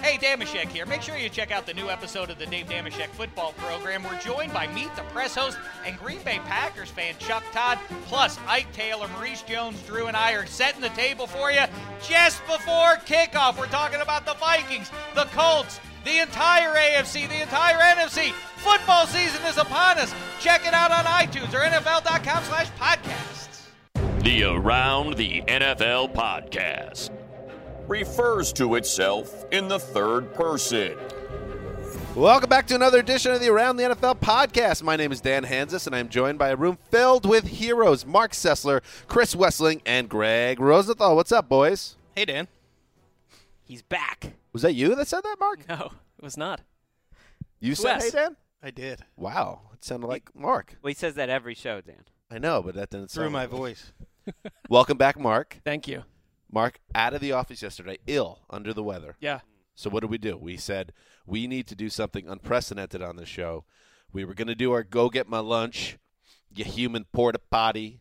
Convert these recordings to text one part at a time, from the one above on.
Hey, Damashek here. Make sure you check out the new episode of the Dave Damashek football program. We're joined by Meet the Press host and Green Bay Packers fan Chuck Todd, plus Ike Taylor, Maurice Jones, Drew, and I are setting the table for you just before kickoff. We're talking about the Vikings, the Colts, the entire AFC, the entire NFC. Football season is upon us. Check it out on iTunes or NFL.com/podcasts. The Around the NFL podcast refers to itself in the third person. Welcome back to another edition of the Around the NFL podcast. My name is Dan Hanzus, and I'm joined by a room filled with heroes, Mark Sessler, Chris Wessling, and Greg Rosenthal. What's up, boys? Hey, Dan. He's back. Was that you that said that, Mark? No, it was not. You said, hey, Dan? I did. Wow, it sounded like Mark. Well, he says that every show, Dan. I know, but that didn't sound Through my like voice. Welcome back, Mark. Thank you. Mark, out of the office yesterday, ill, under the weather. Yeah. So what did? We said we need to do something unprecedented on this show. We were going to do our Go Get My Lunch, you human porta potty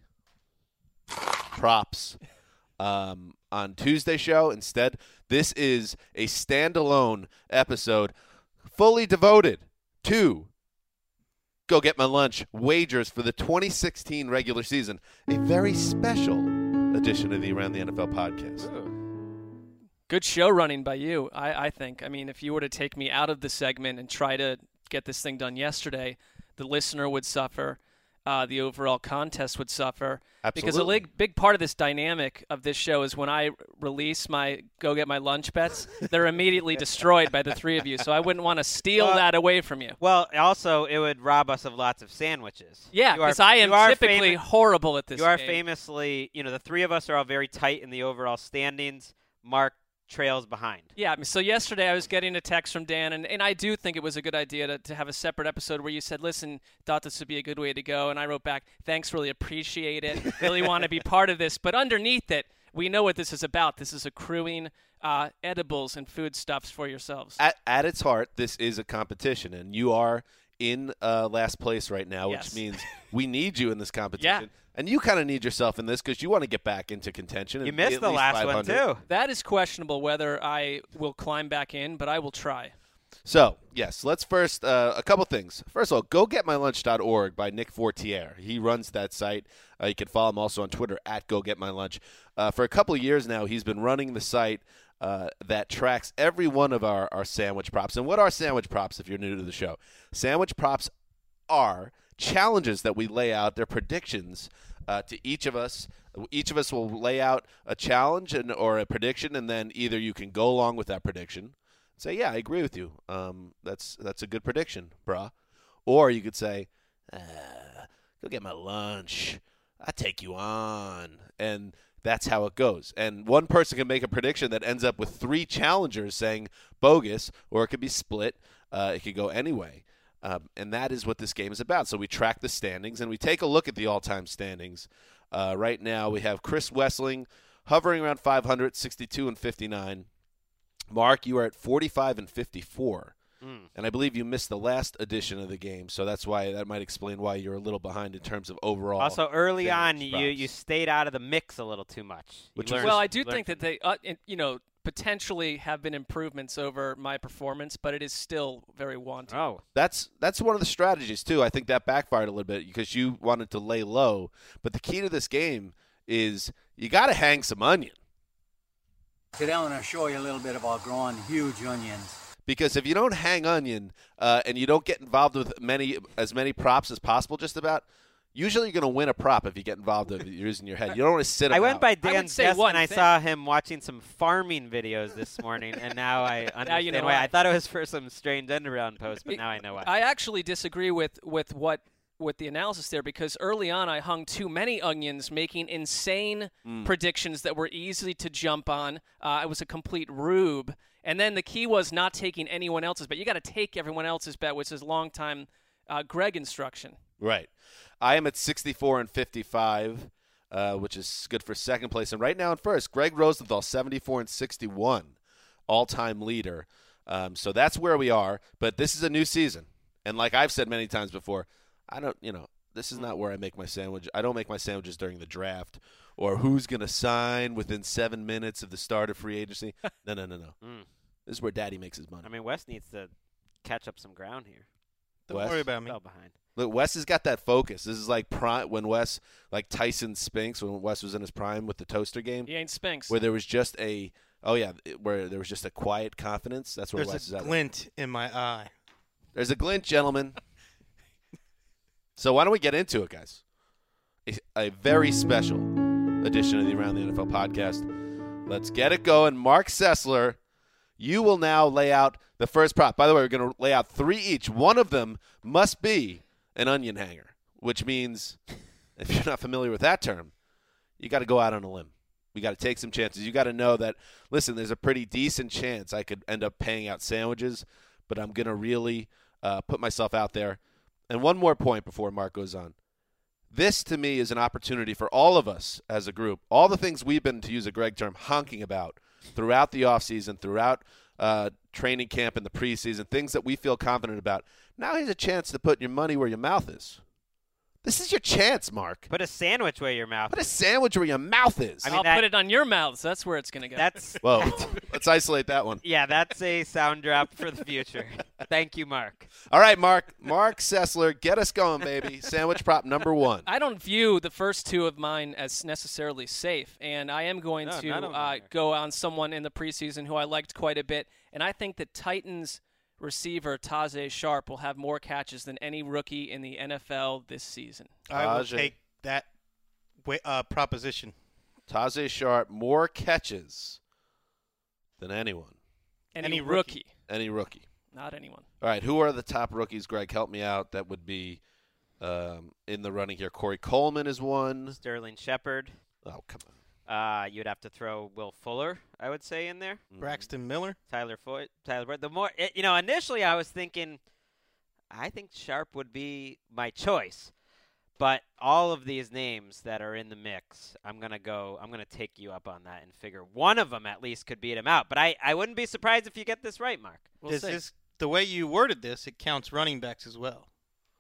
props on Tuesday show. Instead, this is a standalone episode fully devoted to Go Get My Lunch wagers for the 2016 regular season, a very special edition of the Around the NFL podcast. Good show running by you, I think. I mean, if you were to take me out of the segment and try to get this thing done yesterday, the listener would suffer. The overall contest would suffer. Absolutely. Because a big part of this dynamic of this show is when I release my Go Get My Lunch bets, they're immediately destroyed by the three of you. So I wouldn't want to steal that away from you. Well, also, it would rob us of lots of sandwiches. Yeah, because I am typically horrible at this You are game. famously, the three of us are all very tight in the overall standings. Mark trails behind. Yeah, so yesterday I was getting a text from Dan, and I do think it was a good idea to have a separate episode where you said, listen, thought this would be a good way to go, and I wrote back, thanks, really appreciate it, really want to be part of this, but underneath it, we know what this is about. This is accruing edibles and foodstuffs for yourselves. At its heart, this is a competition, and you are in last place right now, Yes. which means we need you in this competition. Yeah. And you kind of need yourself in this because you want to get back into contention. You and missed be at the least last one, 500. too. That is questionable whether I will climb back in, but I will try. So, yes, let's first, a couple things. First of all, gogetmylunch.org by Nick Fortier. He runs that site. You can follow him also on Twitter at gogetmylunch. For a couple of years now, he's been running the site that tracks every one of our sandwich props. And what are sandwich props if you're new to the show? Sandwich props are challenges that we lay out. They're predictions to each of us. Each of us will lay out a challenge or a prediction, and then either you can go along with that prediction and say, yeah, I agree with you. That's a good prediction, brah. Or you could say, go get my lunch. I take you on. And that's how it goes. And one person can make a prediction that ends up with three challengers saying bogus, or it could be split. It could go anyway. And that is what this game is about. So we track the standings, and we take a look at the all-time standings. Right now we have Chris Wessling hovering around 500, 62 and 59. Mark, you are at 45 and 54. And I believe you missed the last edition of the game, so that might explain why you're a little behind in terms of overall. Also, early on, sandwich props. you stayed out of the mix a little too much. Well, I do think that they, potentially have been improvements over my performance, but it is still very wanting. Oh. That's one of the strategies, too. I think that backfired a little bit because you wanted to lay low. But the key to this game is you got to hang some onion. Today I'm going to show you a little bit about growing huge onions. Because if you don't hang onion and you don't get involved with as many props as possible just about, usually you're going to win a prop if you get involved with it using your head. You don't want to sit I about. went by Dan's desk and I thing. saw him watching some farming videos this morning, and now I understand you know why. why. I thought it was for some strange end-around post, but now I know why. I actually disagree with the analysis there, because early on I hung too many onions, making insane predictions that were easy to jump on. It was a complete rube. And then the key was not taking anyone else's bet. You got to take everyone else's bet, which is long-time Greg instruction. Right. I am at 64 and 55, which is good for second place. And right now in first, Greg Rosenthal, 74 and 61, all-time leader. So that's where we are. But this is a new season. And like I've said many times before, this is not where I make my sandwich. I don't make my sandwiches during the draft or who's going to sign within 7 minutes of the start of free agency. No. This is where Daddy makes his money. I mean, Wes needs to catch up some ground here. Don't Wes? worry about me. Fell behind. Look, Wes has got that focus. This is like prime when Wes, like Tyson Spinks, when Wes was in his prime with the toaster game, He ain't Spinks. where there was just a where there was just a quiet confidence. That's where Wes There's is a at. glint in my eye. There's a glint, gentlemen. So why don't we get into it, guys? A very special edition of the Around the NFL podcast. Let's get it going. Mark Sessler, you will now lay out the first prop. By the way, we're going to lay out 3 each. One of them must be an onion hanger, which means, if you're not familiar with that term, you got to go out on a limb. We got to take some chances. You got to know that, listen, there's a pretty decent chance I could end up paying out sandwiches, but I'm going to really put myself out there. And one more point before Mark goes on. This, to me, is an opportunity for all of us as a group. All the things we've been, to use a Greg term, honking about throughout the offseason, throughout training camp and the preseason, things that we feel confident about. Now here's a chance to put your money where your mouth is. This is your chance, Mark. Put a sandwich where your mouth Put a is. sandwich where your mouth is. I mean, I'll put it on your mouths. That's where it's going to go. That's Whoa. Let's isolate that one. yeah, that's a sound drop for the future. Thank you, Mark. All right, Mark. Mark Sessler, get us going, baby. Sandwich prop number 1. I don't view the first 2 of mine as necessarily safe, and I am going No, none of them to are. go on someone in the preseason who I liked quite a bit, and I think the Titans receiver Tajay Sharp will have more catches than any rookie in the NFL this season. I will Tajay. take that proposition. Tajay Sharp, more catches than anyone. Any rookie. rookie, Any rookie. not anyone. All right, who are the top rookies, Greg? Help me out. That would be in the running here. Corey Coleman is one. Sterling Shepard. Oh, come on. You'd have to throw Will Fuller, I would say, in there. Braxton Miller. Tyler Boyd. The more, initially I was thinking, I think Sharp would be my choice, but all of these names that are in the mix, I'm gonna take you up on that and figure one of them at least could beat him out. But I wouldn't be surprised if you get this right, Mark. We'll see. The way you worded this, it counts running backs as well.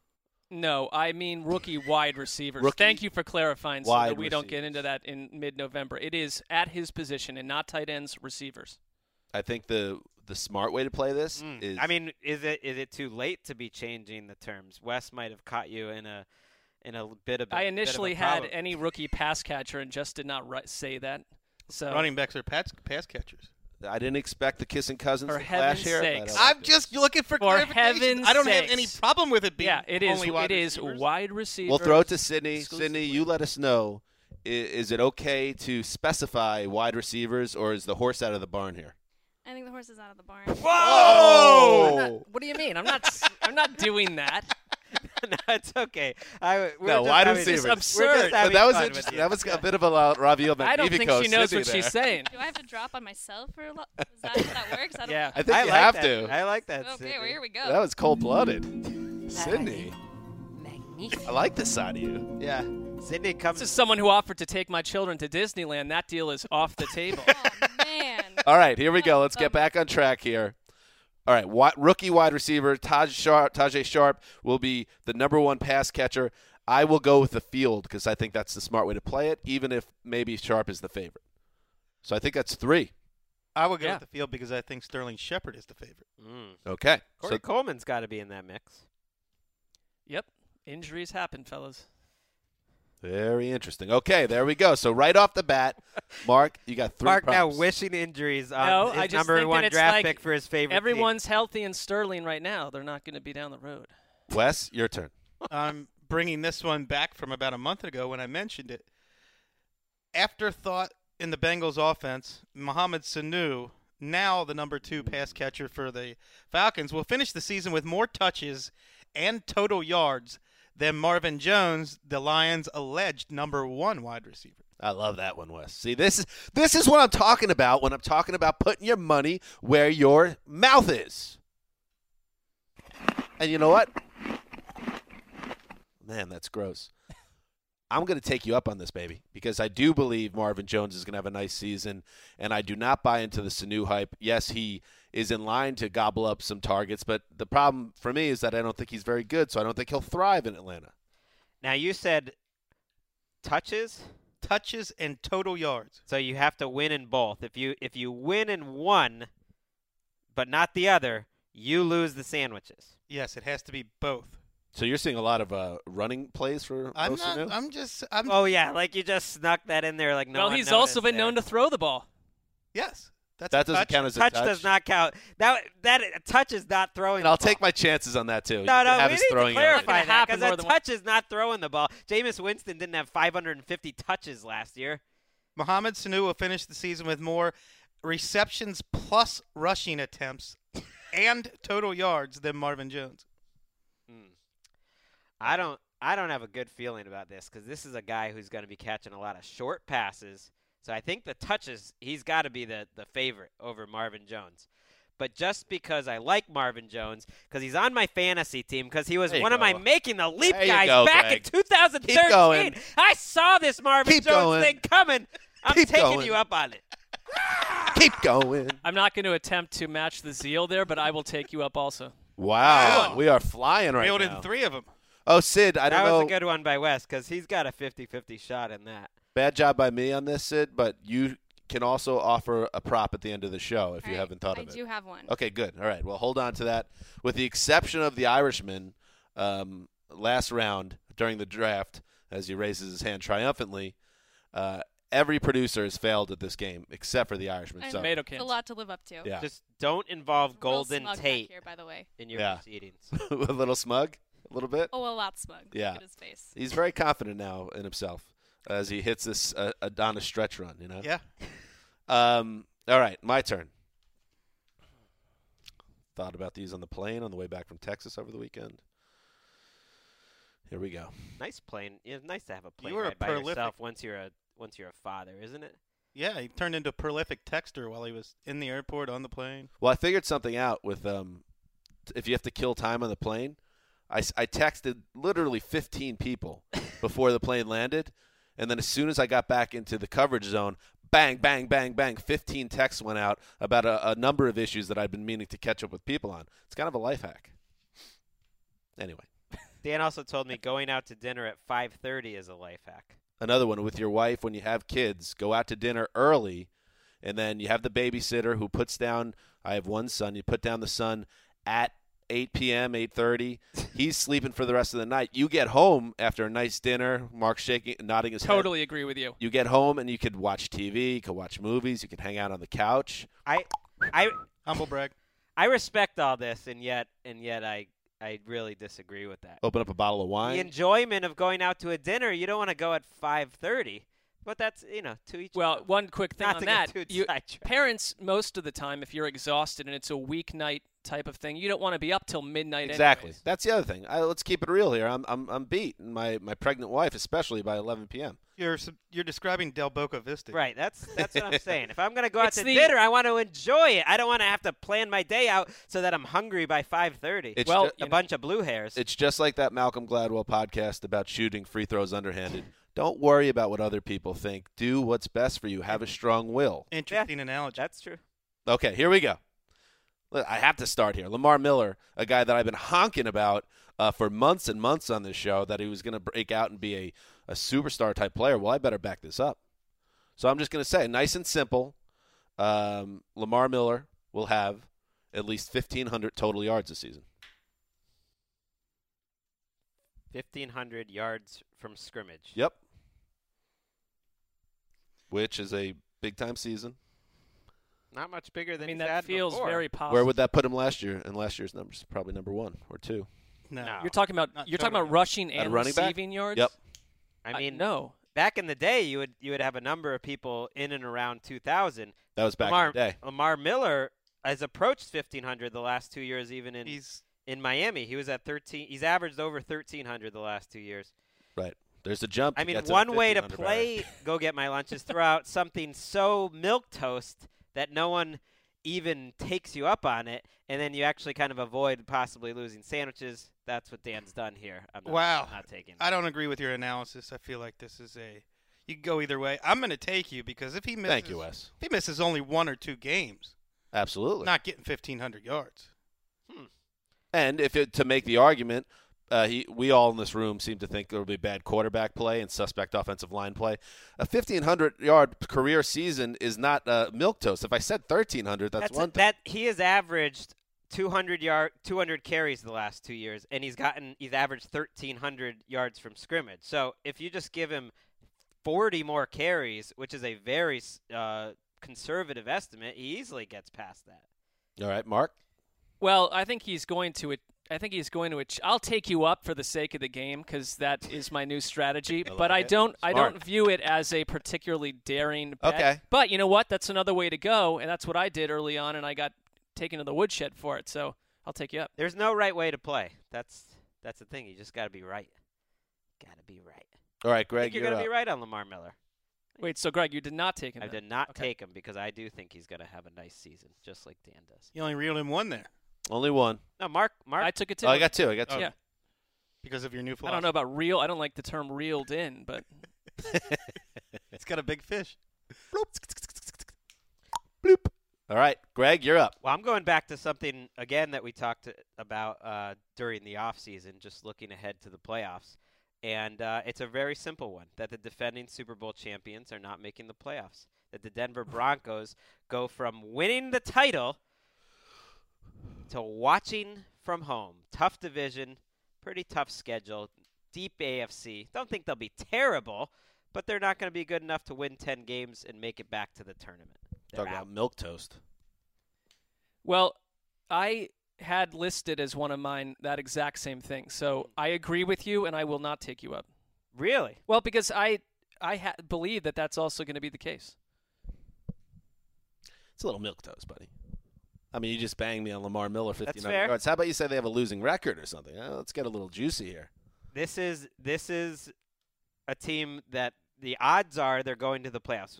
No, I mean rookie wide receivers. Rookie Thank you for clarifying so wide that we don't get receivers. into that in mid-November. It is at his position and not tight ends, receivers. I think the smart way to play this is. I mean, is it too late to be changing the terms? Wes might have caught you in a bit of. I initially had problem. any rookie pass catcher and just did not say that. So Running backs are pass catchers. I didn't expect the kissing cousins For to flash heaven's here. sakes. But I I'm like just looking for For clarification. heaven's I don't have any sakes. problem with it being yeah, it is. only wide It is receivers. wide it. receivers. We'll throw it to Sydney. exclusively. Sydney, you let us know. Is it okay to specify wide receivers, or is the horse out of the barn here? I think the horse is out of the barn. Whoa! What do you mean? I'm not doing that. No, it's okay. We're No, just wide having- receivers. we're Absurd. just having That was fun with interesting. you. That was a bit of a Raviel I don't think Magnifico she knows Sydney what she's there. saying. Do I have to drop on myself for a lot? Is that how that works? I don't Yeah. I think I you like have that. to. I like that. Okay, Sydney. well, here we go. That was cold-blooded. Sydney, I like this side of you. Yeah, Sydney comes. This is someone who offered to take my children to Disneyland. That deal is off the table. Oh, man. All right, here we go. Let's get back on track here. All right, rookie wide receiver Tajay Sharp will be the number 1 pass catcher. I will go with the field because I think that's the smart way to play it, even if maybe Sharp is the favorite. So I think that's 3. I would go Yeah. with the field because I think Sterling Shepard is the favorite. Okay. Corey So Coleman's got to be in that mix. Yep. Injuries happen, fellas. very interesting. Okay, there we go. So right off the bat, Mark, you got 3 Mark props. now wishing injuries on No, his I just number think 1 that it's draft like pick for his favorite Everyone's healthy and Sterling right now. They're not going to be down the road. Wes, your turn. I'm bringing this one back from about a month ago when I mentioned it. Afterthought in the Bengals offense, Mohamed Sanu, now the number 2 pass catcher for the Falcons, will finish the season with more touches and total yards than Marvin Jones, the Lions' alleged number 1 wide receiver. I love that one, Wes. See, this is what I'm talking about when I'm talking about putting your money where your mouth is. And you know what? Man, that's gross. I'm going to take you up on this, baby, because I do believe Marvin Jones is going to have a nice season, and I do not buy into the Sanu hype. Yes, he is in line to gobble up some targets, but the problem for me is that I don't think he's very good, so I don't think he'll thrive in Atlanta. Now you said touches, Touches and total yards. so you have to win in both. If you win in one, but not the other, you lose the sandwiches. Yes, it has to be both. So you're seeing a lot of running plays for I'm Bo Sanu? not. I'm. Oh yeah, like you just snuck that in there, like no well, one he's also noticed been there. known to throw the ball. Yes. That's That a doesn't touch. count as a touch touch. does not count. That touch is not throwing. And I'll the ball. take my chances on that too. No, You can no, have we us need to throwing clarify Not gonna that happen because more a than one. touch is not throwing the ball. Jameis Winston didn't have 550 touches last year. Mohamed Sanu will finish the season with more receptions plus rushing attempts and total yards than Marvin Jones. I don't have a good feeling about this because this is a guy who's going to be catching a lot of short passes. So I think the touches, he's got to be the favorite over Marvin Jones. But just because I like Marvin Jones, because he's on my fantasy team, because he was There you one of my go. making the leap There you guys go, back Greg. in 2013. Keep going. I saw this Marvin Keep Jones going. thing coming. I'm Keep taking going. you up on it. Keep going. I'm not going to attempt to match the zeal there, but I will take you up also. Wow. We are flying right Nailed now. in 3 of them. Oh, Sid, I don't That was know. a good one by Wes because he's got a 50-50 shot in that. Bad job by me on this, Sid, but you can also offer a prop at the end of the show if you All right, haven't thought of I it. do have one. Okay, good. All right. Well, hold on to that. With the exception of the Irishman, last round during the draft, as he raises his hand triumphantly, every producer has failed at this game except for the Irishman. I So, know. Tomato It's cans. a lot to live up to. yeah. Just don't involve Real Golden smug back Tate here, by the way. in your Yeah. proceedings. A little smug? A little bit? Oh, a lot smug. Yeah. Look at his face. He's very confident now in himself as he hits this Adonis stretch run, you know? Yeah. All right, my turn. Thought about these on the plane on the way back from Texas over the weekend. Here we go. Nice plane. It's nice to have a plane You were a ride by prolific- yourself once you're a father, isn't it? Yeah, he turned into a prolific texter while he was in the airport on the plane. Well, I figured something out with if you have to kill time on the plane. I texted literally 15 people before the plane landed, and then as soon as I got back into the coverage zone, bang, bang, bang, bang, 15 texts went out about a number of issues that I've been meaning to catch up with people on. It's kind of a life hack. Anyway, Dan also told me going out to dinner at 5:30 is a life hack. another one with your wife when you have kids, go out to dinner early, and then you have the babysitter who puts down, I have one son, you put down the son at 8 p.m., 8:30. He's sleeping for the rest of the night. You get home after a nice dinner, Mark's nodding his head. Totally agree with you. You get home and you could watch TV, you could watch movies, you could hang out on the couch. I Humble brag. I respect all this, and yet I really disagree with that. Open up a bottle of The wine. enjoyment of going out to a dinner, you don't want to go at 5:30, but that's to each. Well, his own. one quick thing Not on to that. get too You, sidetracked. parents, most of the time, if you're exhausted and it's a weeknight type of thing, you don't want to be up till midnight Exactly. anyways. That's the other thing. Let's keep it real here. I'm beat, and my pregnant wife especially by 11 p.m. You're describing Del Boca Vista. Right, that's what I'm saying. If I'm going to go out It's to the- dinner, I want to enjoy it. I don't want to have to plan my day out so that I'm hungry by 5:30. It's Well, ju- a bunch of blue hairs. It's just like that Malcolm Gladwell podcast about shooting free throws underhanded. Don't worry about what other people think. Do what's best for you. Have a strong will. Interesting analogy. That's true. Okay, here we go. I have to start here. Lamar Miller, a guy that I've been honking about for months and months on this show, that he was going to break out and be a superstar type player. Well, I better back this up. So I'm just going to say, nice and simple, Lamar Miller will have at least 1,500 total yards this season. 1,500 yards from scrimmage. Yep. Which is a big-time season. Not much bigger than I mean, he's that had feels before. very possible. Where would that put him last year in last year's numbers? Probably number 1 or 2. No. You're talking about Not about rushing At and running back? receiving yards? Yep. I mean, no. back in the day, you would have a number of people in and around 2,000. That was back Lamar, in the day. Lamar Miller has approached 1,500 the last 2 years, even He's in Miami. He was at 13. He's averaged over 1,300 the last 2 years. Right. There's a jump. I to mean, get to one way to 1,500 play Go Get My Lunch is throw out something so milquetoast that no one even takes you up on it, and then you actually kind of avoid possibly losing sandwiches. That's what Dan's done here. I'm not taking it. I don't agree with your analysis. I feel like this is you can go either way. I'm going to take you because if he misses, Thank you, Wes. if he misses only 1 or 2 games, Absolutely. not getting 1,500 yards. And to make the argument, we all in this room seem to think there will be bad quarterback play and suspect offensive line play. A 1,500-yard career season is not milquetoast. If I said 1,300, that's one thing. That he has averaged 200 carries the last 2 years, and he's averaged 1,300 yards from scrimmage. So if you just give him 40 more carries, which is a very conservative estimate, he easily gets past that. All right, Mark? Well, I think he's going to I'll take you up for the sake of the game because that is my new strategy. But I don't view it as a particularly daring bet. Okay. But you know what? That's another way to go, and that's what I did early on, and I got taken to the woodshed for it. So I'll take you up. There's no right way to play. That's the thing. You just got to be right. Got to be right. All right, Greg, I think you're going to be right on Lamar Miller. Wait, so Greg, you did not take him? I did not take him because I do think he's going to have a nice season, just like Dan does. You only reeled in one there. Only one. No, Mark. I took it too. Oh, I got two. Yeah. Because of your new philosophy. I don't know about reel. I don't like the term reeled in, but it's got a big fish. Bloop. All right, Greg, you're up. Well, I'm going back to something, again, that we talked about during the offseason, just looking ahead to the playoffs. And it's a very simple one, that the defending Super Bowl champions are not making the playoffs. That the Denver Broncos go from winning the title to watching from home. Tough division, pretty tough schedule, deep AFC. Don't think they'll be terrible, but they're not going to be good enough to win 10 games and make it back to the tournament. They're Talk out. about milquetoast. well, I had listed as one of mine that exact same thing. So I agree with you, and I will not take you up. Really? Well, because I believe that that's also going to be the case. It's a little milquetoast, buddy. I mean, you just banged me on Lamar Miller 1,500 fair. yards. How about you say they have a losing record or something? Let's get a little juicy here. This is a team that the odds are they're going to the playoffs.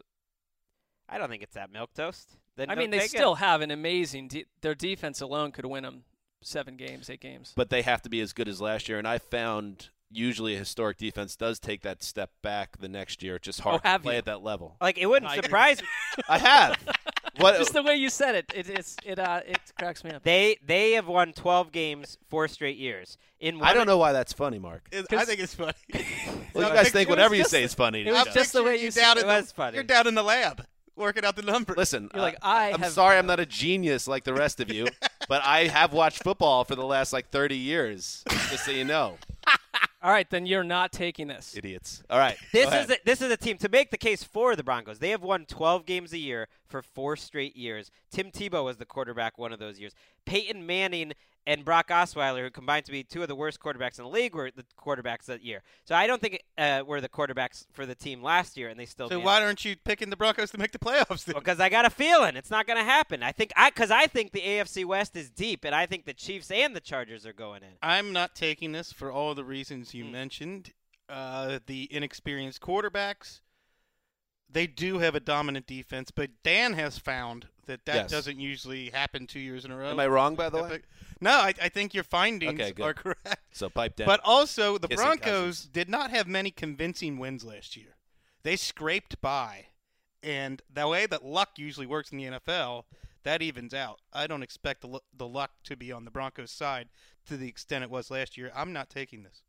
I don't think it's that milquetoast. Then I mean, they still have an amazing their defense alone could win them 7 games, 8 games. But they have to be as good as last year, and I found usually a historic defense does take that step back the next year. It's just hard to play at that level. Like, it wouldn't surprise me. I have. Just the way you said it, it cracks me up. They have won 12 games 4 straight years. I don't know why that's funny, Mark. I think it's funny. Well, you guys think whatever you say is funny. It was just the way you said it. It was funny. You're down in the lab working out the numbers. Listen, You're like, I'm sorry I'm not a genius like the rest of you, but I have watched football for the last 30 years, just so you know. All right, then you're not taking this. Idiots. All right. This is a team to make the case for the Broncos. They have won 12 games a year for 4 straight years. Tim Tebow was the quarterback one of those years. Peyton Manning and Brock Osweiler, who combined to be 2 of the worst quarterbacks in the league, were the quarterbacks that year. So I don't think were the quarterbacks for the team last year, and they still. So why aren't you picking the Broncos to make the playoffs? Then? Because I got a feeling it's not going to happen. I think the AFC West is deep, and I think the Chiefs and the Chargers are going in. I'm not taking this for all the reasons you mentioned. The inexperienced quarterbacks. They do have a dominant defense, but Dan has found that Yes. doesn't usually happen 2 years in a row. Am I wrong, by the way? No, I think your findings Okay, good. are correct. So pipe down. But also, the Kissing Broncos cousins. did not have many convincing wins last year. They scraped by. And the way that luck usually works in the NFL, that evens out. I don't expect the luck to be on the Broncos' side to the extent it was last year. I'm not taking this.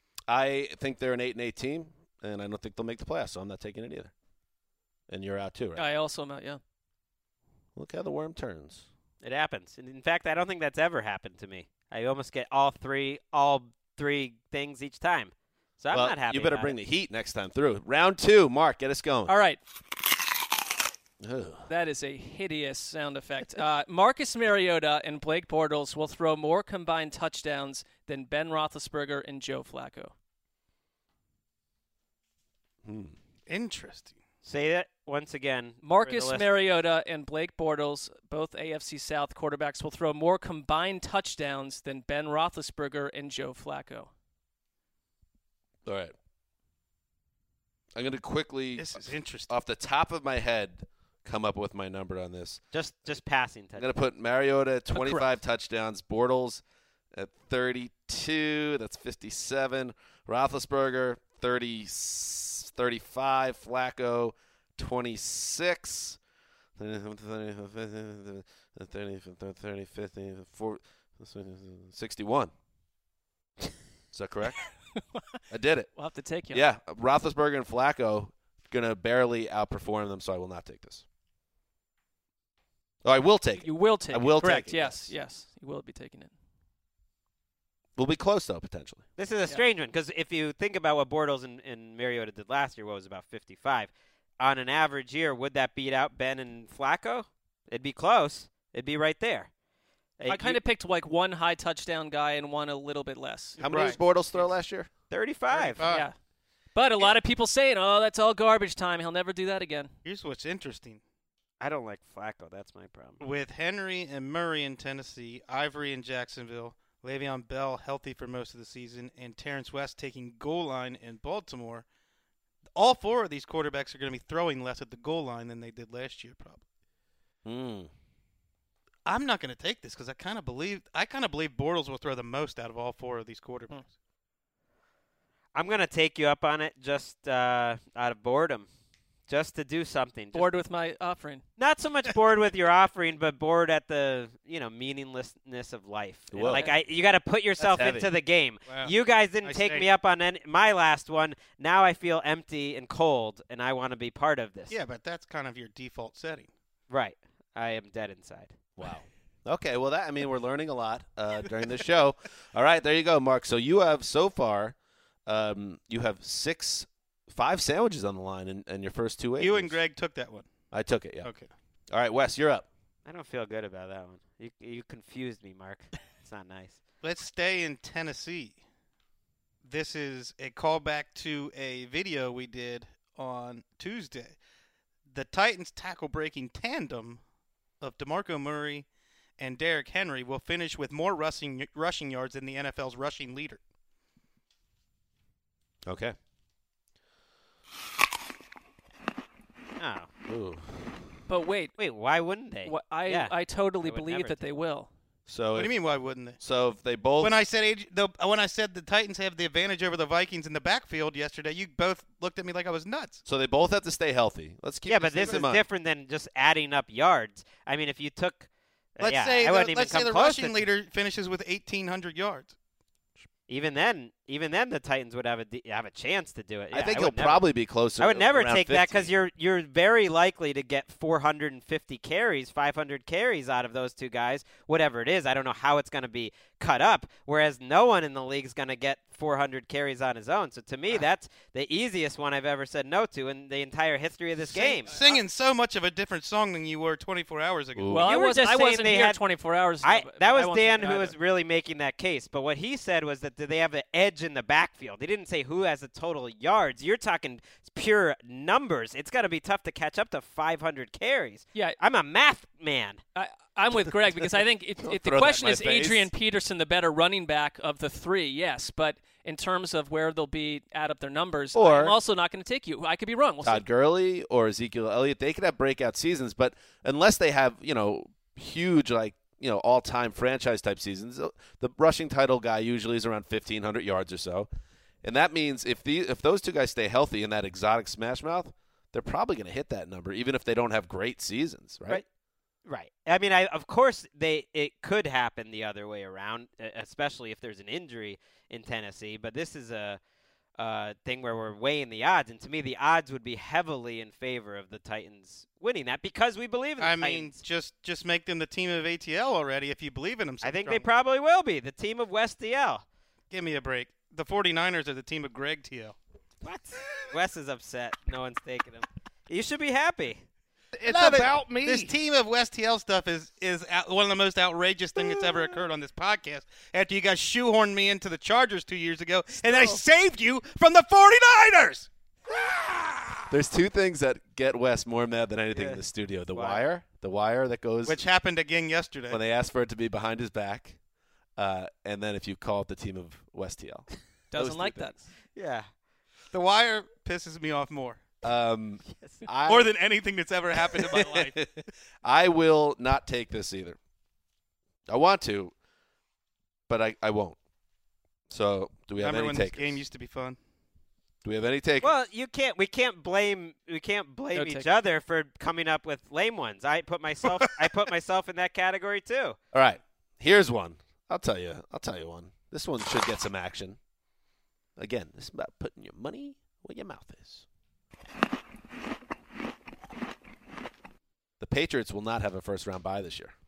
I think they're an 8-8 team, and I don't think they'll make the playoffs, so I'm not taking it either. And you're out too, right? I also am out, yeah. Look how the worm turns. It happens. And in fact, I don't think that's ever happened to me. I almost get all three things each time. So I'm not happy. You better about bring it. the heat next time through. Round 2, Mark, get us going. All right. Ugh. That is a hideous sound effect. Marcus Mariota and Blake Bortles will throw more combined touchdowns than Ben Roethlisberger and Joe Flacco. Interesting. Say that once again. Marcus Mariota and Blake Bortles, both AFC South quarterbacks, will throw more combined touchdowns than Ben Roethlisberger and Joe Flacco. All right. I'm going to quickly, This is interesting. off the top of my head, come up with my number on this. Just passing I'm touchdowns. going to put Mariota at 25 Correct. touchdowns, Bortles at 32. That's 57. Roethlisberger, 35. Flacco, 26. 30, 50, 60, 61. Is that correct? I did it. We'll have to take you. Yeah, Roethlisberger and Flacco going to barely outperform them, so I will not take this. Oh, I will take it. You will take it. I will Correct. take it. Yes. You will be taking it. We'll be close, though, potentially. This is a strange one because if you think about what Bortles and Mariota did last year, what was about 55. On an average year, would that beat out Ben and Flacco? It'd be close. It'd be right there. I kind of picked like one high touchdown guy and one a little bit less. How many did Bortles throw last year? 35. Yeah. But a lot of people saying, oh, that's all garbage time. He'll never do that again. Here's what's interesting. I don't like Flacco. That's my problem. With Henry and Murray in Tennessee, Ivory in Jacksonville, Le'Veon Bell healthy for most of the season, and Terrence West taking goal line in Baltimore, all four of these quarterbacks are going to be throwing less at the goal line than they did last year, probably. I'm not going to take this because I kind of believe Bortles will throw the most out of all four of these quarterbacks. I'm going to take you up on it just out of boredom, just to do something. Bored with my offering. Not so much bored with your offering, but bored at the meaninglessness of life. Well, you got to put yourself into the game. Wow. You guys didn't take me up on my last one. Now I feel empty and cold, and I want to be part of this. Yeah, but that's kind of your default setting. Right. I am dead inside. Wow. Okay, well, we're learning a lot during this show. All right, there you go, Mark. So you have so far, you have 5 sandwiches on the line in your first 2 You and Greg took that one. I took it, yeah. Okay. All right, Wes, you're up. I don't feel good about that one. You confused me, Mark. It's not nice. Let's stay in Tennessee. This is a callback to a video we did on Tuesday. The Titans tackle-breaking tandem of DeMarco Murray and Derrick Henry will finish with more rushing yards than the NFL's rushing leader. Okay. Oh. Ooh. But wait, why wouldn't they? I totally I would believe never that they will. So What do you mean, why wouldn't they? So if they both When I said the Titans have the advantage over the Vikings in the backfield yesterday, you both looked at me like I was nuts. So they both have to stay healthy. Let's keep but this is different than just adding up yards. I mean, if you took Let's say the rushing leader finishes with 1,800 yards. Even then, the Titans would have a chance to do it. I think it'll probably be closer. I would never around take 50. that because you're very likely to get 450 carries, 500 carries out of those two guys, whatever it is. I don't know how it's going to be cut up, whereas no one in the league is going to get 400 carries on his own. So to me, that's the easiest one I've ever said no to in the entire history of this game. Singing so much of a different song than you were 24 hours ago. Ooh. Well, I wasn't here 24 hours ago. That was Dan who was really making that case. But what he said was that they have the edge in the backfield. He didn't say who has the total yards. You're talking pure numbers. It's got to be tough to catch up to 500 carries. Yeah. I'm a math man. I'm with Greg because I think if the question is Adrian Peterson the better running back of the three, yes. But in terms of where they'll be, add up their numbers, I'm also not going to take you. I could be wrong. We'll Todd Gurley or Ezekiel Elliott, they could have breakout seasons, but unless they have, huge, all-time franchise-type seasons, the rushing title guy usually is around 1,500 yards or so. And that means if those two guys stay healthy in that exotic smash mouth, they're probably going to hit that number, even if they don't have great seasons, right? Right. I mean, of course, it could happen the other way around, especially if there's an injury in Tennessee. But this is a thing where we're weighing the odds, and to me, the odds would be heavily in favor of the Titans winning that because we believe in the Titans. Just make them the team of ATL already if you believe in them. I think they probably will be the team of West TL. Give me a break. The 49ers are the team of Greg TL. What? Wes is upset. No one's taking him. You should be happy. It's about me. This team of West TL stuff is one of the most outrageous things that's ever occurred on this podcast. After you guys shoehorned me into the Chargers 2 years ago, and I saved you from the 49ers. There's two things that get Wes more mad than anything in the studio: the wire that goes, which happened again yesterday when they asked for it to be behind his back, and then if you call it the team of West TL, doesn't like that. Yeah, the wire pisses me off more. More than anything that's ever happened in my life. I will not take this either. I want to, but I won't. So, do we have any takers? Remember when this game used to be fun? Do we have any takers? Well, we can't blame each other for coming up with lame ones. I put myself in that category too. All right. Here's one. I'll tell you one. This one should get some action. Again, this is about putting your money where your mouth is. The Patriots will not have a first-round bye this year.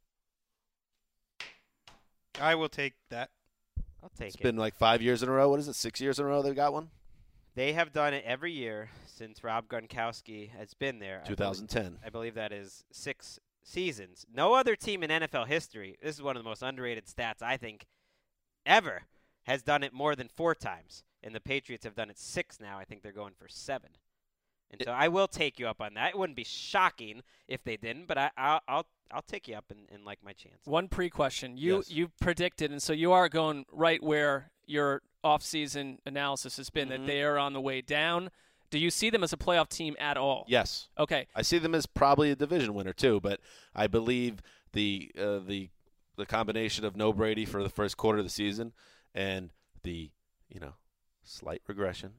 I will take that. I'll take It's it. been like 5 years in a row. What is it, 6 years in a row they've got one? They have done it every year since Rob Gronkowski has been there. 2010. I believe that is 6 seasons. No other team in NFL history, this is one of the most underrated stats I think ever, has done it more than 4 times. And the Patriots have done it 6 now. I think they're going for 7. And so I will take you up on that. It wouldn't be shocking if they didn't, but I'll take you up and like my chance. One pre-question. Yes. You predicted, and so you are going right where your off-season analysis has been, that they are on the way down. Do you see them as a playoff team at all? Yes. Okay. I see them as probably a division winner too, but I believe the combination of no Brady for the first quarter of the season and the slight regression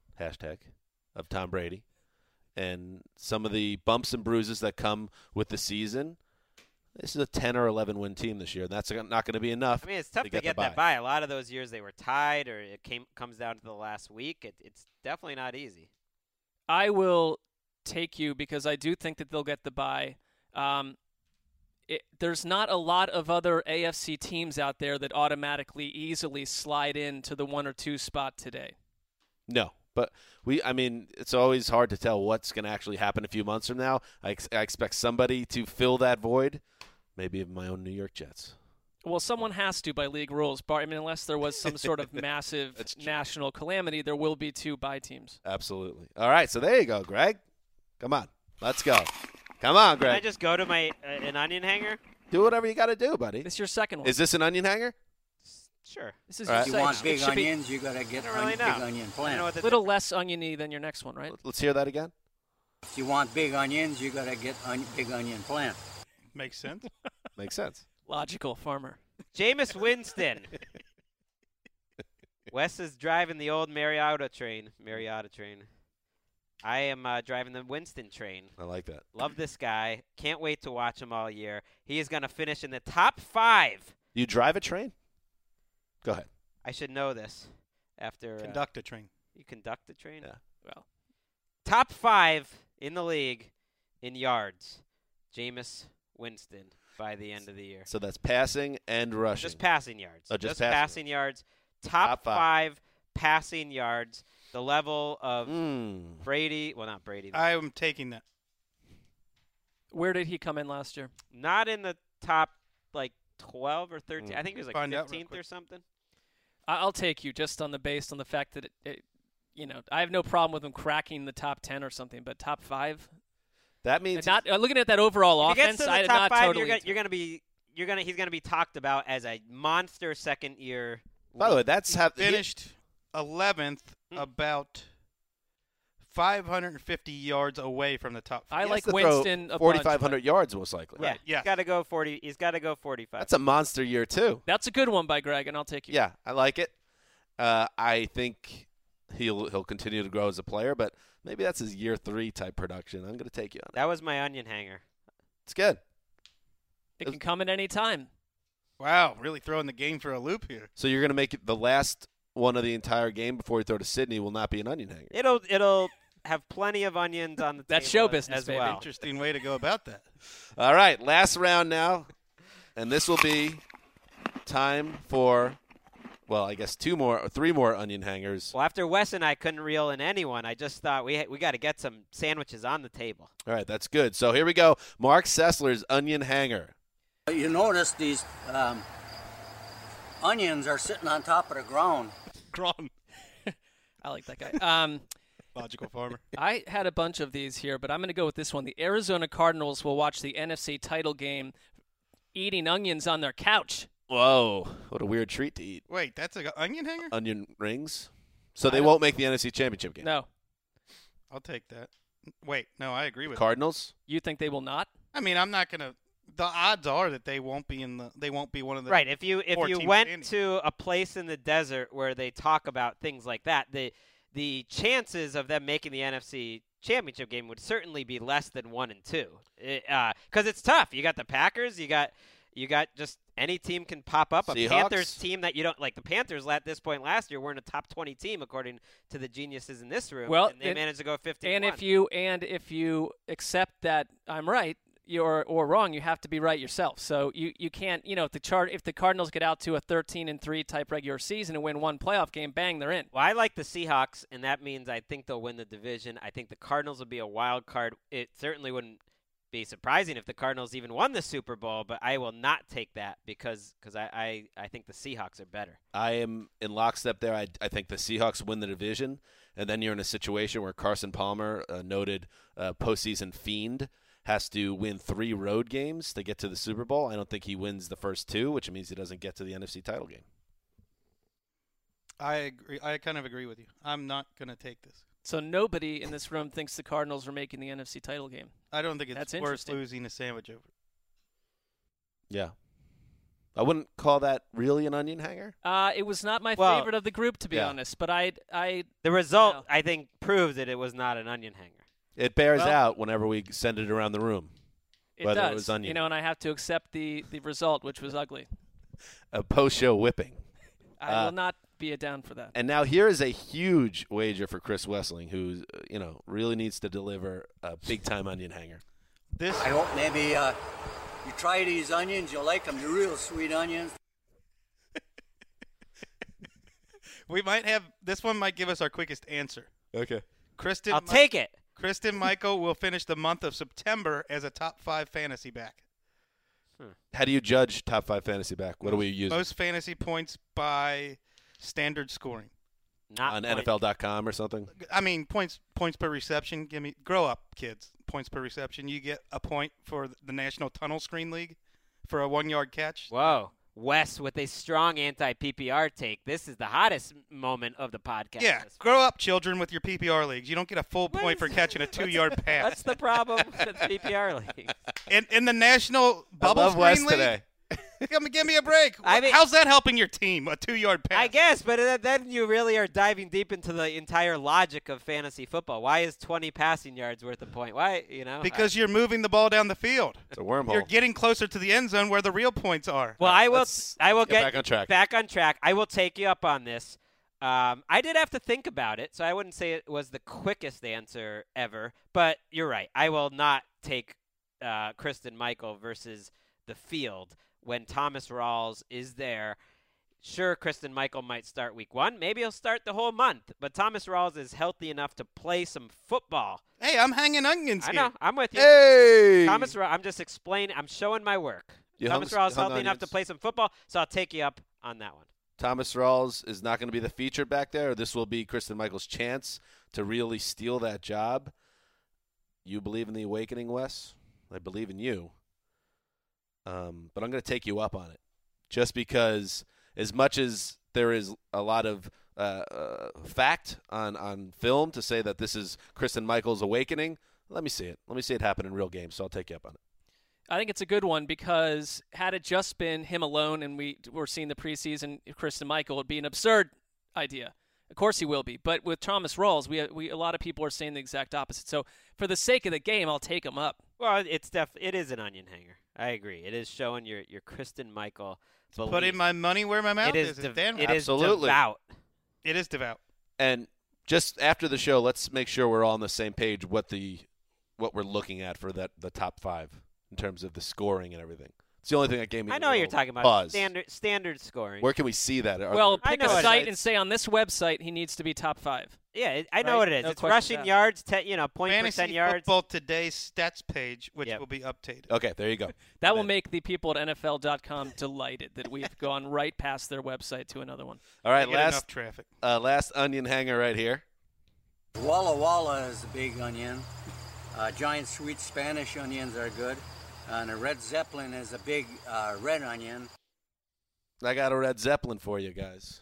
of Tom Brady and some of the bumps and bruises that come with the season. This is a 10 or 11 win team this year. That's not going to be enough. I mean, it's tough to get that bye. A lot of those years they were tied, or it comes down to the last week. It's definitely not easy. I will take you because I do think that they'll get the bye. There's not a lot of other AFC teams out there that automatically easily slide into the 1 or 2 spot today. No, but it's always hard to tell what's going to actually happen a few months from now. I expect somebody to fill that void, maybe of my own New York Jets. Well, someone has to by league rules. Unless there was some sort of massive national calamity, there will be 2 bye teams. Absolutely. All right, so there you go, Greg. Come on, let's go. Come on, Greg. Can I just go to my an onion hanger? Do whatever you got to do, buddy. This is your second one. Is this an onion hanger? Sure. This is All right. If you want big onions, you got to get really big know. onion I don't know what plant. the a little less oniony than your next one, right? Let's hear that again. If you want big onions, you got to get big onion plant. Makes sense. Makes sense. Logical farmer. Jameis Winston. Wes is driving the old Mariota train. I am driving the Winston train. I like that. Love this guy. Can't wait to watch him all year. He is going to finish in the top 5. You drive a train? Go ahead. I should know this after. Conduct a train. You conduct the train? Yeah. Well, top 5 in the league in yards. Jameis Winston by the end of the year. So that's passing and rushing. Just passing yards. Oh, just passing yards. Top 5 passing yards. The level of Brady. Well, not Brady. I am taking that. Where did he come in last year? Not in the top 12 or 13. I think he was Find out real 15th quick. or something. I'll take you just based on the fact that I have no problem with him cracking the top 10 or something, but top 5. That means Not looking at that overall If he offense. gets to I the did top not 5, totally. he's gonna be talked about as a monster second year. By the way, that's Finished 11th, about 550 yards away from the top 5. I he has like to throw Winston a bunch, 4,500 yards most likely. Yeah, Right, yes. he's got to go 40. He's got to go 45. That's a monster year too. That's a good one by Greg, and I'll take you. Yeah, I like it. I think he'll continue to grow as a player, but maybe that's his year 3 type production. I'm going to take you on it. That was my onion hanger. It's good. It can come at any time. Wow, really throwing the game for a loop here. So you're going to make it the last one of the entire game before you throw to Sydney will not be an onion hanger. It'll have plenty of onions on the That's table show business, as baby. well. Interesting way to go about that. All right, last round now, and this will be time for, well, I guess 3 more onion hangers. Well, after Wes and I couldn't reel in anyone, I just thought we got to get some sandwiches on the table. All right, that's good. So here we go. Mark Sessler's onion hanger. You notice these onions are sitting on top of the ground. Gron. I like that guy. Logical farmer. I had a bunch of these here, but I'm going to go with this one. The Arizona Cardinals will watch the NFC title game eating onions on their couch. Whoa, what a weird treat to eat. Wait, that's an onion hanger? Onion rings. So they won't make the NFC Championship game. No. I'll take that. Wait, no, I agree with Cardinals? You think they will not? that. I mean, I'm not going to – the odds are that they won't be one of the Right. If you 4 teams went standing. to a place in the desert where they talk about things like that, the chances of them making the NFC Championship game would certainly be less than 1 and 2. Because it's tough. You got the Packers. You got You got just any team can pop up. A Seahawks? Panthers team that you don't like. The Panthers at this point last year weren't a top 20 team according to the geniuses in this room. Well, and they managed to go 15. And if you accept that I'm right, or wrong, you have to be right yourself. So you can't, if the Cardinals get out to a 13-3 type regular season and win one playoff game, bang, they're in. Well, I like the Seahawks, and that means I think they'll win the division. I think the Cardinals will be a wild card. It certainly wouldn't be surprising if the Cardinals even won the Super Bowl, but I will not take that because I think the Seahawks are better. I am in lockstep there. I think the Seahawks win the division, and then you're in a situation where Carson Palmer, a noted postseason fiend, has to win 3 road games to get to the Super Bowl. I don't think he wins the first 2, which means he doesn't get to the NFC title game. I agree. I kind of agree with you. I'm not going to take this. So nobody in this room thinks the Cardinals are making the NFC title game. I don't think That's it's worth interesting. losing a sandwich over. Yeah. I wouldn't call that really an onion hanger. It was not my Well, favorite of the group, to be yeah. honest. But I The result, No. I think, proves that it was not an onion hanger. It bears Well- out whenever we send it around the room. it Whether does. it was onion. And I have to accept the result, which was ugly. A post-show whipping. I will not be down for that. And now here is a huge wager for Chris Wessling, who really needs to deliver a big-time onion hanger. This I hope maybe you try these onions. You'll like them. They're real sweet onions. we might have this one might give us our quickest answer. Okay. Kristen, I'll take it. Kristen Michael will finish the month of September as a top 5 fantasy back. How do you judge top 5 fantasy back? What do we use? Most fantasy points by standard scoring. Not On point. NFL.com or something? I mean, points per reception. Grow up, kids. Points per reception. You get a point for the National Tunnel Screen League for a 1-yard catch. Whoa. Wes with a strong anti-PPR take. This is the hottest moment of the podcast. Yeah, grow up, children, with your PPR leagues. You don't get a full What point is- for catching a 2-yard pass. What's the problem with PPR leagues? In the National Bubble I love Wes Screen League, today. give me a break. I mean- How's that helping your team? A 2-yard pass. I guess, but then you really are diving deep into the entire logic of fantasy football. Why is 20 passing yards worth a point? Why, Because you're moving the ball down the field. It's a wormhole. You're getting closer to the end zone where the real points are. Well, I will get get back on track. Back on track. I will take you up on this. I did have to think about it, so I wouldn't say it was the quickest answer ever. But you're right. I will not take Kristen Michael versus the field when Thomas Rawls is there. Sure, Kristen Michael might start week 1. Maybe he'll start the whole month. But Thomas Rawls is healthy enough to play some football. Hey, I'm hanging onions I here. know. I'm with you. Hey! Thomas Rawls, I'm just explaining. I'm showing my work. You Thomas hung Rawls healthy enough onions. to play some football, so I'll take you up on that one. Thomas Rawls is not going to be the featured back there. This will be Kristen Michael's chance to really steal that job. You believe in the awakening, Wes? I believe in you. But I'm going to take you up on it. Just because as much as there is a lot of fact on film to say that this is Kristen Michael's awakening, let me see it. Let me see it happen in real games, so I'll take you up on it. I think it's a good one because had it just been him alone and we were seeing the preseason Kristen Michael, it would be an absurd idea. Of course he will be. But with Thomas Rawls, we a lot of people are saying the exact opposite. So for the sake of the game, I'll take him up. Well, it is an onion hanger. I agree. It is showing your Kristen Michael belief. Putting my money where my mouth It is is. Dan. it is Absolutely. devout. It is devout. And just after the show, let's make sure we're all on the same page what we're looking at for the top 5 in terms of the scoring and everything. It's the only thing that gave me I a know what you're little talking about. pause. Standard scoring. Where can we see that? Well, I pick know a what site it and is. say on this website he needs to be top 5. Yeah, I know Right? what it is. No It's question rushing about it. yards, point Fantasy per 10 yards. Football Today's stats page, which Yep. will be updated. Okay, there you go. That will make the people at NFL.com delighted that we've gone right past their website to another one. All right, They get enough last traffic. last onion hanger right here. Walla Walla is a big onion. Giant sweet Spanish onions are good. And a red Zeppelin is a big red onion. I got a red Zeppelin for you guys.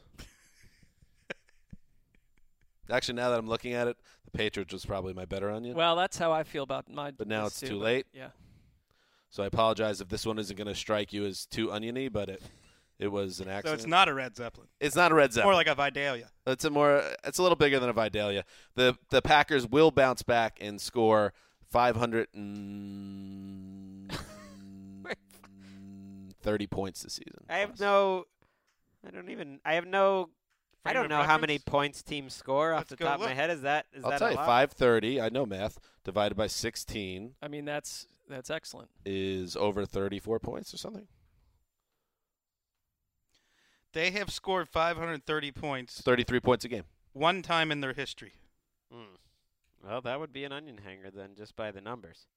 Actually, now that I'm looking at it, the Patriots was probably my better onion. Well, that's how I feel about my. But now this it's too, too but late? Yeah. So I apologize if this one isn't going to strike you as too oniony, but it was an So accident. it's not a red Zeppelin. It's not a red It's Zeppelin. more like a Vidalia. It's a little bigger than a Vidalia. The Packers will bounce back and score 530 30 points this season. I don't Frame know of how many reference? points teams score off Let's the go top of my look. head. Is that I'll a tell you, lot? 530, I know math, divided by 16 I mean, that's excellent. is over 34 points or something. They have scored 530 points 33 points a game. one time in their history. Well, that would be an onion hanger then, just by the numbers.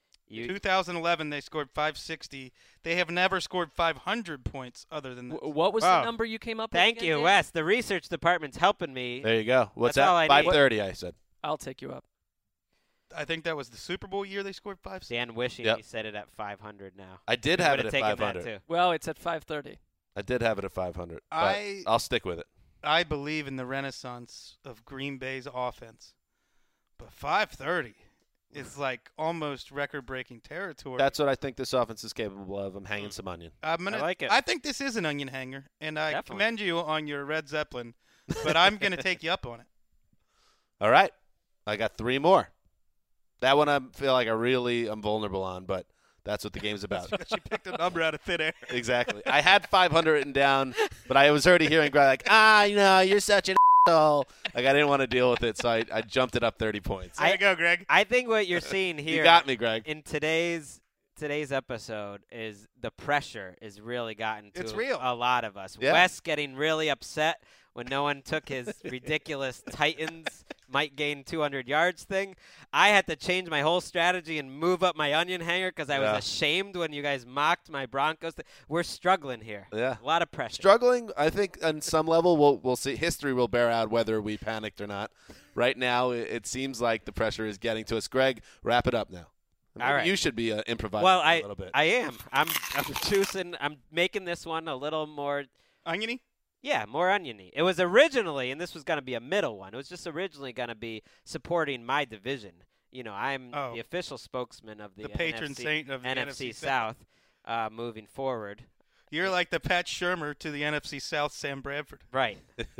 2011, they scored 560. They have never scored 500 points other than this. What was Wow. the number you came up with? Thank again, you, Dan? Wes. The research department's helping me. There you go. What's That's all I that? need. 530, I said. I'll take you up. I think that was the Super Bowl year they scored 560. Dan wishing Yep. he said it at 500 now. I did He have would've it at taken 500. That too. Well, it's at 5:30. I did have it at 500. But I- I'll stick with it. I believe in the renaissance of Green Bay's offense. But 530 is like almost record-breaking territory. That's what I think this offense is capable of. I'm hanging some onion. I like it. I think this is an onion hanger, and I Definitely. commend you on your Red Zeppelin, but I'm going to take you up on it. All right. I got 3 more. That one I feel like I'm vulnerable on, but that's what the game's about. Because you picked a number out of thin air. Exactly. I had 500 written down, but I was already hearing Greg like, you're such an asshole. Like, I didn't want to deal with it, so I jumped it up 30 points. There you go, Greg. I think what you're seeing here You got me, Greg. in today's episode is the pressure is really gotten to It's real. a lot of us. Yeah. Wes getting really upset when no one took his ridiculous Titans might gain 200 yards thing. I had to change my whole strategy and move up my onion hanger because I was Yeah. ashamed when you guys mocked my Broncos. We're struggling here. Yeah. A lot of pressure. Struggling, I think, on some level, we'll see. History will bear out whether we panicked or not. Right now, it seems like the pressure is getting to us. Greg, wrap it up now. Maybe All right. You should be improvising Well, a little bit. I am. I'm choosing. I'm making this one a little more. Oniony? Yeah, more oniony. It was originally, and this was going to be a middle one. It was just originally going to be supporting my division. You know, I'm the official spokesman of the patron NFC, saint of the NFC South moving forward. You're like the Pat Shermer to the NFC South, Sam Bradford. Right.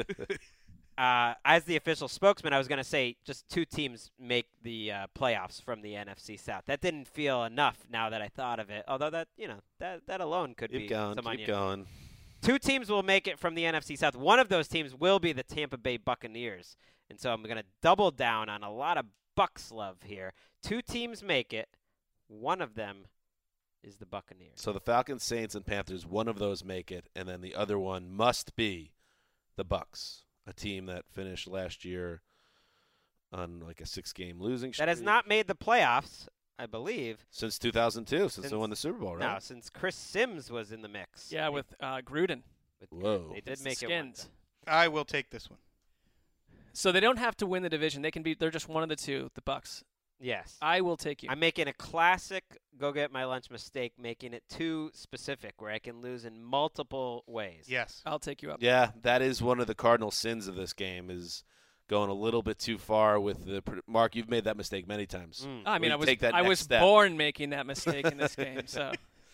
As the official spokesman, I was going to say just 2 teams make the playoffs from the NFC South. That didn't feel enough now that I thought of it. Although that alone could be some keep onion. going. 2 teams will make it from the NFC South. One of those teams will be the Tampa Bay Buccaneers. And so I'm going to double down on a lot of Bucs love here. 2 teams make it. One of them is the Buccaneers. So the Falcons, Saints, and Panthers, one of those make it, and then the other one must be the Bucs, a team that finished last year on like a 6-game losing streak. That has not made the playoffs, I believe. Since 2002, since they won the Super Bowl, right? No, since Chris Sims was in the mix. Yeah, with Gruden. Whoa. They did It's make the it one Skins. time. I will take this one. So they don't have to win the division. They're just one of the 2, the Bucs. Yes. I will take you. I'm making a classic go get my lunch mistake, making it too specific where I can lose in multiple ways. Yes. I'll take you up. Yeah, that is one of the cardinal sins of this game is going a little bit too far with the Mark. You've made that mistake many times. I mean, Where you take that I next was step. born making that mistake in this game. So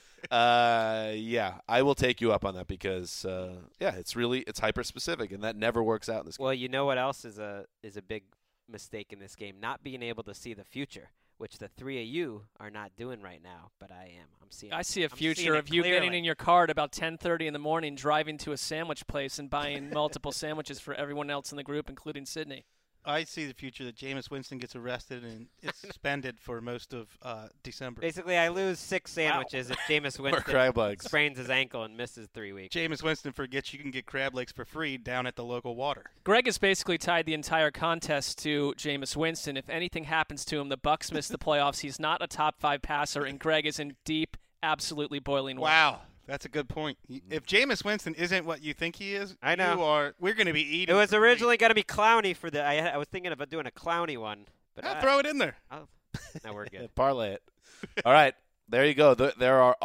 Yeah, I will take you up on that because it's hyper specific and that never works out in this game. Well, you know what else is a big mistake in this game? Not being able to see the future, which the 3 of you are not doing right now, but I am. I see a I'm seeing future it of you getting clearly. in your car at about 10:30 in the morning, driving to a sandwich place and buying multiple sandwiches for everyone else in the group, including Sydney. I see the future that Jameis Winston gets arrested and is suspended for most of December. Basically, I lose 6 sandwiches if Jameis crab Winston legs. sprains his ankle and misses 3 weeks. Jameis Winston forgets you can get crab legs for free down at the local water. Greg has basically tied the entire contest to Jameis Winston. If anything happens to him, the Bucs miss the playoffs. He's not a top 5 passer, and Greg is in deep, absolutely boiling water. Wow, that's a good point. If Jameis Winston isn't what you think he is, I know. We're going to be eating. It was for free. originally going to be Clowney for the. I was thinking about doing a Clowney one, but I'll throw it in there. Now we're good. Parlay it. All right, there you go. There are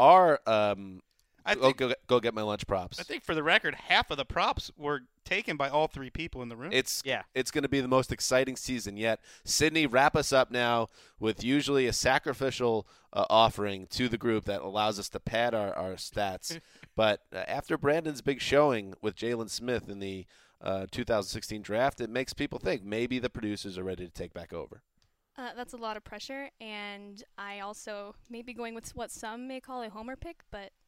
go get my lunch props. I think for the record, half of the props were taken by all 3 people in the room. It's going to be the most exciting season yet. Sydney, wrap us up now with usually a sacrificial offering to the group that allows us to pad our stats. But after Brandon's big showing with Jalen Smith in the 2016 draft, it makes people think maybe the producers are ready to take back over. That's a lot of pressure, and I also may be going with what some may call a homer pick, but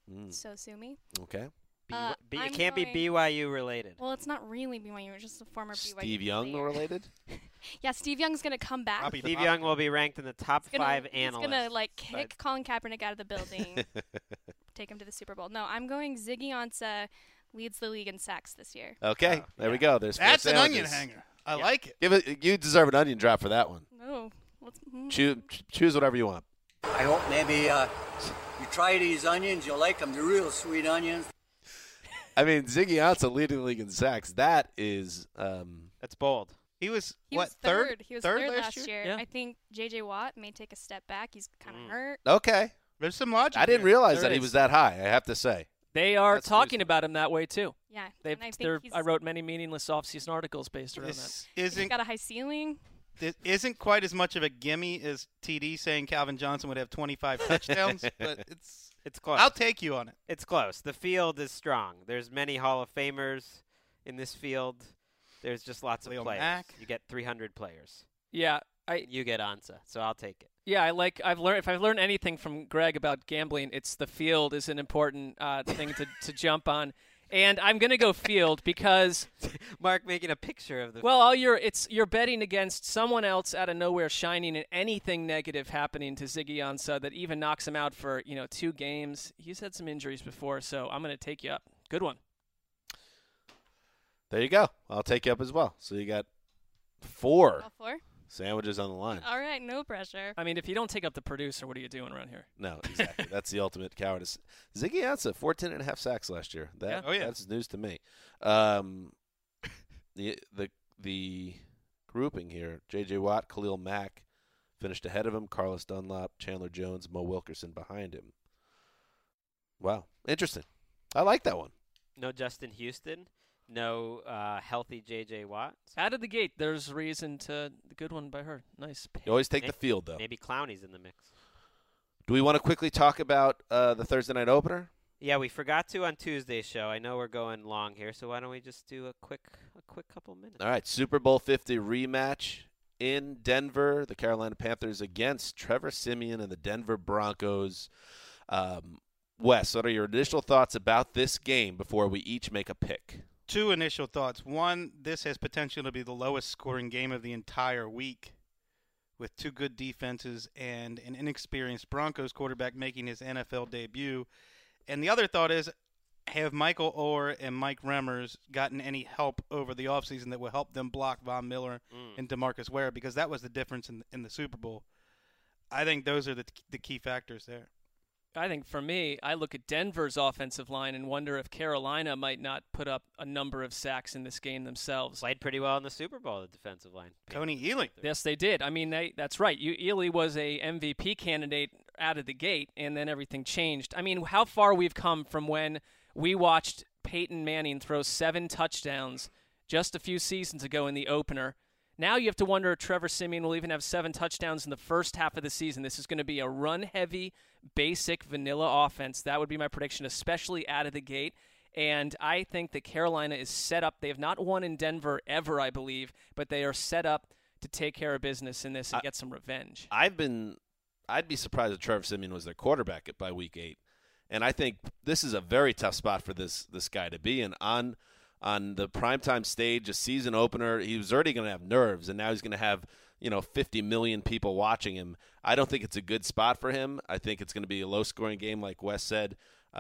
So sue me. Okay. It I'm can't be going- BYU related. Well, it's not really BYU. It's just a former BYU Steve Young player. related? Yeah, Steve Young's gonna come back. I'll be the Steve Bobby. Young will be ranked in the top He's gonna- 5 analysts. He's gonna like but- kick Colin Kaepernick out of the building, take him to the Super Bowl. No, I'm going Ziggy Ansah leads the league in sacks this year. Okay, there we go. There's That's four an onion sandwiches. hanger. I like it. Give it. You deserve an onion drop for that one. No, let's. Choose whatever you want. I hope maybe you try these onions. You'll like them. They're real sweet onions. I mean, Ziggy Ansah leading the league in sacks. That is. That's bold. He was He what was third. He was third last last year. Yeah. I think J.J. Watt may take a step back. He's kind of hurt. Okay. There's some logic. I didn't here. realize There that he is. was that high. I have to say. They are That's talking news. about him that way too. Yeah, They've, and I think they're- he's, I wrote many meaningless off-season articles based around that. This he's isn't got a high ceiling. this isn't quite as much of a gimme as TD saying Calvin Johnson would have 25 touchdowns, but It's close. I'll take you on it. It's close. The field is strong. There's many Hall of Famers in this field. There's just lots of Khalil players. Mack. You get 300 players. Yeah, You get Ansah, so I'll take it. Yeah, I've learned if I've learned anything from Greg about gambling, it's the field is an important thing to jump on. And I'm gonna go field because Mark making a picture of the. well, you're betting against someone else out of nowhere shining and anything negative happening to Ziggy Ansah that even knocks him out for 2 games. He's had some injuries before, so I'm gonna take you up. Good one. There you go. I'll take you up as well. So you got 4 All 4. sandwiches on the line. All right, no pressure. I mean, if you don't take up the producer, what are you doing around here? No, exactly. That's the ultimate cowardice. Ziggy Ansah, 14.5 sacks last year. That, Yeah. Oh, yeah. That's news to me. The grouping here, J.J. Watt, Khalil Mack finished ahead of him, Carlos Dunlap, Chandler Jones, Mo Wilkerson behind him. Wow. Interesting. I like that one. No Justin Houston. No healthy J.J. Watt. Out of the gate, there's reason to the good one by her. Nice. You always take the field, though. Maybe Clowney's in the mix. Do we want to quickly talk about the Thursday night opener? Yeah, we forgot to on Tuesday's show. I know we're going long here, so why don't we just do a quick couple minutes? All right, Super Bowl 50 rematch in Denver. The Carolina Panthers against Trevor Siemian and the Denver Broncos. Wes, what are your initial thoughts about this game before we each make a pick? 2 initial thoughts. One, this has potential to be the lowest scoring game of the entire week with 2 good defenses and an inexperienced Broncos quarterback making his NFL debut. And the other thought is, have Michael Orr and Mike Remmers gotten any help over the offseason that will help them block Von Miller and DeMarcus Ware? Because that was the difference in the Super Bowl. I think those are the key factors there. I think for me, I look at Denver's offensive line and wonder if Carolina might not put up a number of sacks in this game themselves. Played pretty well in the Super Bowl, the defensive line. Tony Ealing. Yes, they did. I mean, that's right. Ely was a MVP candidate out of the gate, and then everything changed. I mean, how far we've come from when we watched Peyton Manning throw 7 touchdowns just a few seasons ago in the opener. Now you have to wonder if Trevor Siemian will even have 7 touchdowns in the first half of the season. This is going to be a run-heavy, basic, vanilla offense. That would be my prediction, especially out of the gate. And I think that Carolina is set up. They have not won in Denver ever, I believe, but they are set up to take care of business in this and get some revenge. I'd be surprised if Trevor Siemian was their quarterback by week 8. And I think this is a very tough spot for this guy to be in. On the primetime stage, a season opener, he was already going to have nerves, and now he's going to have 50 million people watching him. I don't think it's a good spot for him. I think it's going to be a low-scoring game, like Wes said.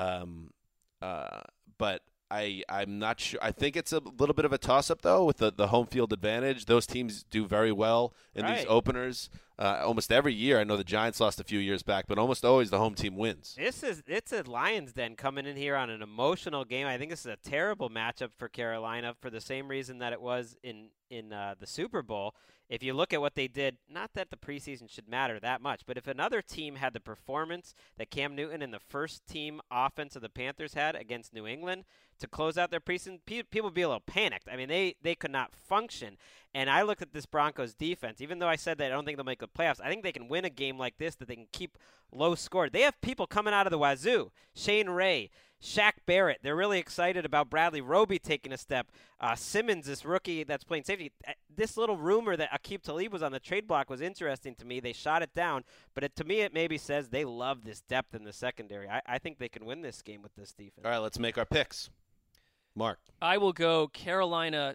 But I'm not sure. I think it's a little bit of a toss-up, though, with the home field advantage. Those teams do very well in these openers. Almost every year. I know the Giants lost a few years back, but almost always the home team wins. It's a Lions Den coming in here on an emotional game. I think this is a terrible matchup for Carolina for the same reason that it was in the Super Bowl. If you look at what they did, not that the preseason should matter that much, but if another team had the performance that Cam Newton and the first-team offense of the Panthers had against New England to close out their preseason, people would be a little panicked. I mean, they could not function. And I looked at this Broncos defense. Even though I said that I don't think they'll make the playoffs, I think they can win a game like this, that they can keep low scored. They have people coming out of the wazoo. Shane Ray, Shaq Barrett, they're really excited about Bradley Roby taking a step. Simmons, this rookie that's playing safety. This little rumor that Aqib Talib was on the trade block was interesting to me. They shot it down, but to me it maybe says they love this depth in the secondary. I think they can win this game with this defense. All right, let's make our picks. Mark. I will go Carolina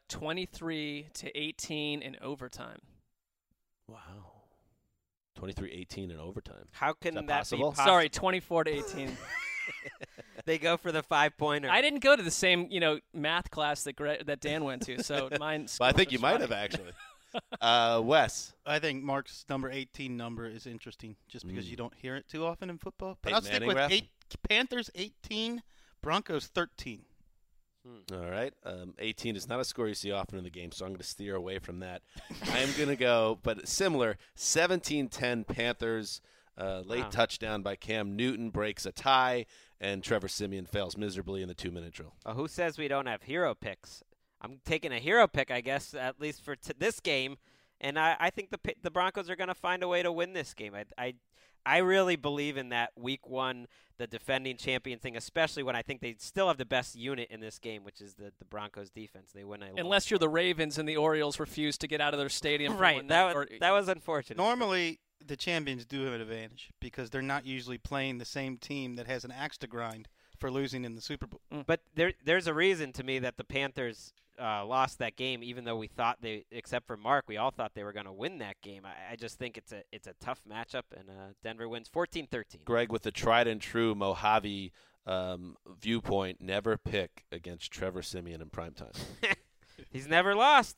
23-18 in overtime. Wow. 23-18 in overtime. How can that that possible? be possible? Sorry, 24-18. They go for the 5-pointer. I didn't go to the same, math class that Dan went to, so mine's. Well, I think you might have actually. Wes. I think Mark's number 18 number is interesting, just because you don't hear it too often in football. But Peyton I'll stick Manning with ref? Panthers 18, Broncos 13. All right. 18 is not a score you see often in the game, so I'm going to steer away from that. I am going to go, but similar, 17-10 Panthers. Late touchdown by Cam Newton breaks a tie, and Trevor Siemian fails miserably in the 2-minute drill. Who says we don't have hero picks? I'm taking a hero pick, I guess, at least for this game, and I think the Broncos are going to find a way to win this game. I really believe in that week one, the defending champion thing, especially when I think they still have the best unit in this game, which is the Broncos defense. They win unless you're the Ravens and the Orioles refuse to get out of their stadium. Right, that was unfortunate. Normally, the champions do have an advantage because they're not usually playing the same team that has an axe to grind for losing in the Super Bowl. But there's a reason to me that the Panthers lost that game, even though we thought except for Mark, we all thought they were going to win that game. I just think it's a tough matchup, and Denver wins 14-13. Greg, with the tried and true Mojave viewpoint, never pick against Trevor Siemian in primetime. He's never lost.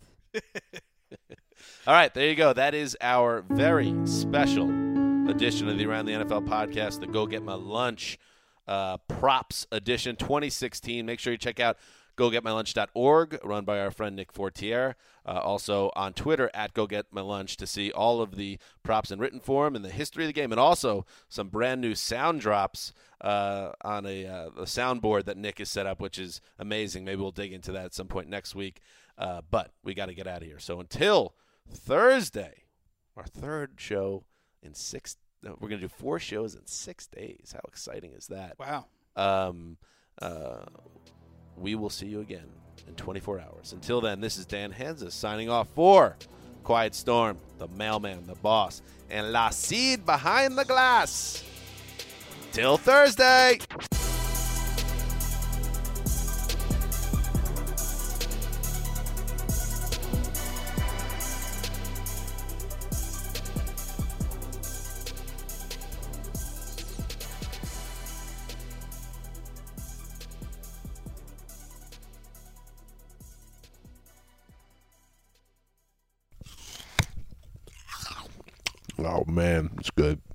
All right, there you go. That is our very special edition of the Around the NFL podcast, the Go Get My Lunch Props Edition 2016. Make sure you check out GoGetMyLunch.org, run by our friend Nick Fortier. Also on Twitter at GoGetMyLunch to see all of the props in written form and the history of the game, and also some brand new sound drops on a soundboard that Nick has set up, which is amazing. Maybe we'll dig into that at some point next week. But we got to get out of here. So until Thursday, our third show in we're going to do 4 shows in 6 days. How exciting is that? Wow. We will see you again in 24 hours. Until then, this is Dan Hansa signing off for Quiet Storm, the mailman, the boss, and La Cid behind the glass. Till Thursday. Oh, man, it's good.